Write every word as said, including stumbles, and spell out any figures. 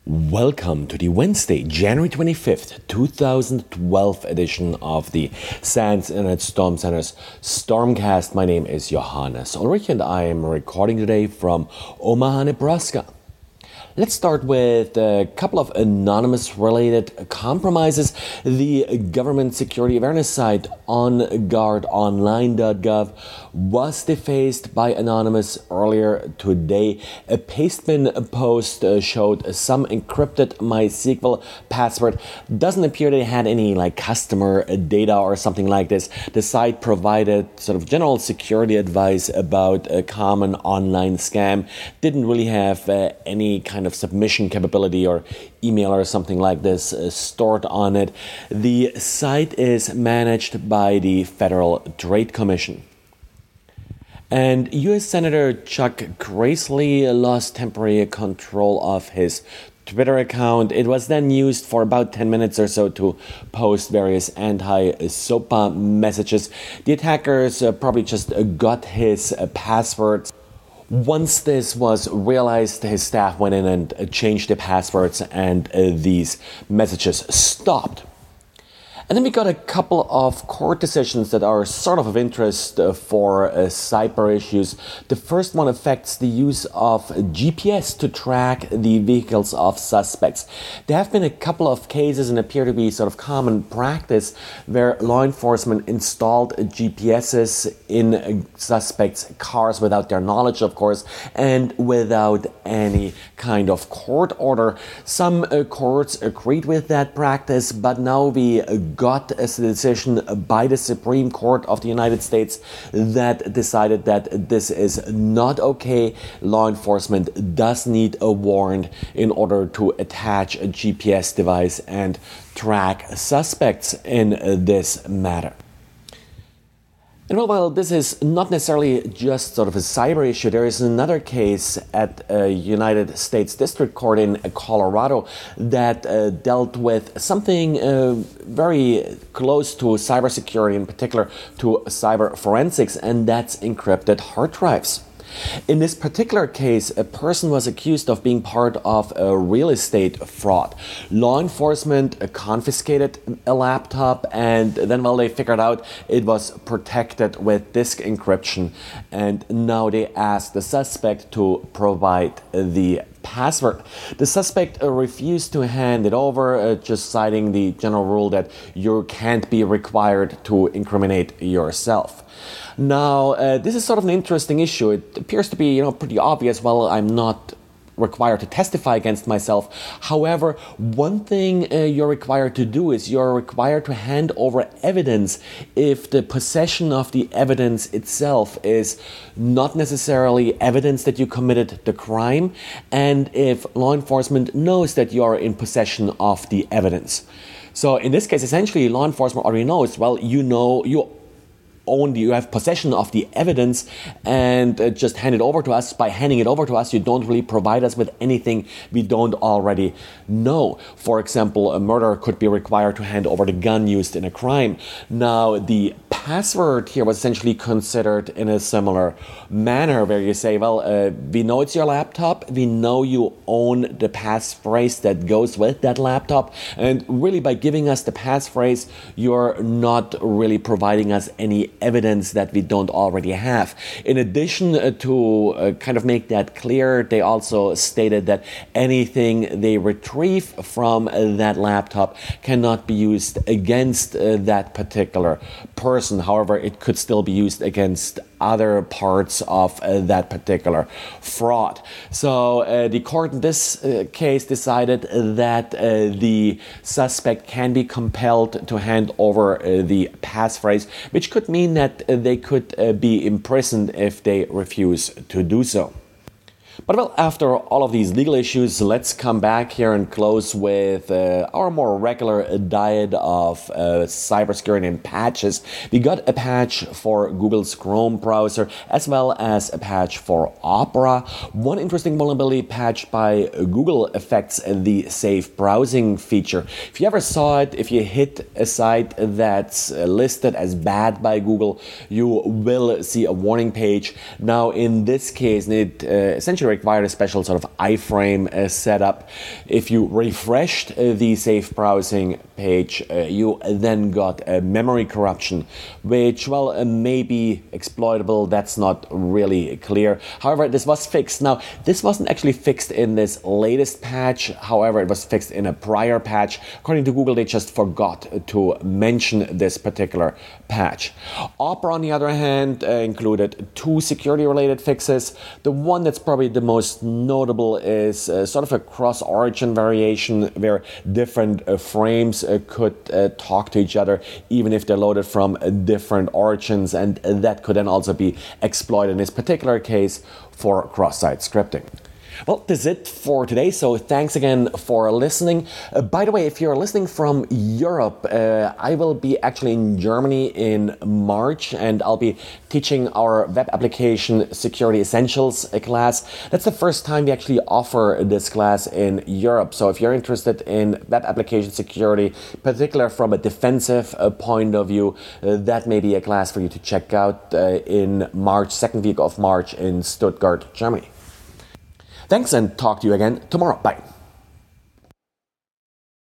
Welcome to the Wednesday, January twenty-fifth, twenty twelve edition of the SANS Internet Storm Center's Stormcast. My name is Johannes Ulrich and I am recording today from Omaha, Nebraska. Let's start with a couple of anonymous-related compromises. The government security awareness site on guard online dot gov was defaced by Anonymous earlier today. A Pastebin post uh, showed some encrypted MySQL password. Doesn't appear they had any like customer data or something like this. The site provided sort of general security advice about a common online scam. Didn't really have uh, any kind of submission capability or email or something like this uh, stored on it. The site is managed by the Federal Trade Commission. And U S Senator Chuck Grassley lost temporary control of his Twitter account. It was then used for about ten minutes or so to post various anti-SOPA messages. The attackers uh, probably just uh, got his uh, passwords. Once this was realized, his staff went in and uh, changed the passwords and uh, these messages stopped. And then we got a couple of court decisions that are sort of of interest uh, for uh, cyber issues. The first one affects the use of G P S to track the vehicles of suspects. There have been a couple of cases and appear to be sort of common practice where law enforcement installed G P Ses in uh, suspects' cars without their knowledge, of course, and without any kind of court order. Some uh, courts agreed with that practice, but now we uh, got a decision by the Supreme Court of the United States that decided that this is not okay. Law enforcement does need a warrant in order to attach a G P S device and track suspects in this matter. And well, while this is not necessarily just sort of a cyber issue, there is another case at a United States District Court in Colorado that uh, dealt with something uh, very close to cybersecurity, in particular to cyber forensics, and that's encrypted hard drives. In this particular case, a person was accused of being part of a real estate fraud. Law enforcement confiscated a laptop and then, well, they figured out it was protected with disk encryption. And now they asked the suspect to provide the password. The suspect uh, refused to hand it over, uh, just citing the general rule that you can't be required to incriminate yourself. Now, uh, this is sort of an interesting issue. It appears to be, you know, pretty obvious. Well, I'm not required to testify against myself. However, one thing uh, you're required to do is you're required to hand over evidence if the possession of the evidence itself is not necessarily evidence that you committed the crime, and if law enforcement knows that you are in possession of the evidence. So in this case, essentially, law enforcement already knows, well, you know, you own, you have possession of the evidence and uh, just hand it over to us. By handing it over to us, you don't really provide us with anything we don't already know. For example, a murderer could be required to hand over the gun used in a crime. Now, the password here was essentially considered in a similar manner where you say, well, uh, we know it's your laptop, we know you own the passphrase that goes with that laptop, and really by giving us the passphrase, you're not really providing us any evidence that we don't already have. In addition uh, to uh, kind of make that clear, they also stated that anything they retrieve from uh, that laptop cannot be used against uh, that particular person. However, it could still be used against other parts of uh, that particular fraud. So uh, the court in this uh, case decided that uh, the suspect can be compelled to hand over uh, the passphrase, which could mean that uh, they could uh, be imprisoned if they refuse to do so. But well, after all of these legal issues, let's come back here and close with uh, our more regular diet of uh, cybersecurity and patches. We got a patch for Google's Chrome browser as well as a patch for Opera. One interesting vulnerability patched by Google affects the safe browsing feature. If you ever saw it, if you hit a site that's listed as bad by Google, you will see a warning page. Now, in this case, it uh, essentially required a special sort of iframe uh, setup. If you refreshed uh, the safe browsing page, uh, you then got a memory corruption, which, well, uh, may be exploitable. That's not really clear. However, this was fixed. Now, this wasn't actually fixed in this latest patch. However, it was fixed in a prior patch. According to Google, they just forgot to mention this particular patch. Opera, on the other hand, uh, included two security-related fixes. The one that's probably the most notable is uh, sort of a cross-origin variation where different uh, frames uh, could uh, talk to each other even if they're loaded from uh, different origins, and uh, that could then also be exploited in this particular case for cross-site scripting. Well, that's it for today, so thanks again for listening. Uh, by the way, if you're listening from Europe, uh, I will be actually in Germany in March, and I'll be teaching our Web Application Security Essentials class. That's the first time we actually offer this class in Europe, so if you're interested in web application security, particularly from a defensive uh, point of view, uh, that may be a class for you to check out uh, in March, second week of March in Stuttgart, Germany. Thanks, and talk to you again tomorrow. Bye.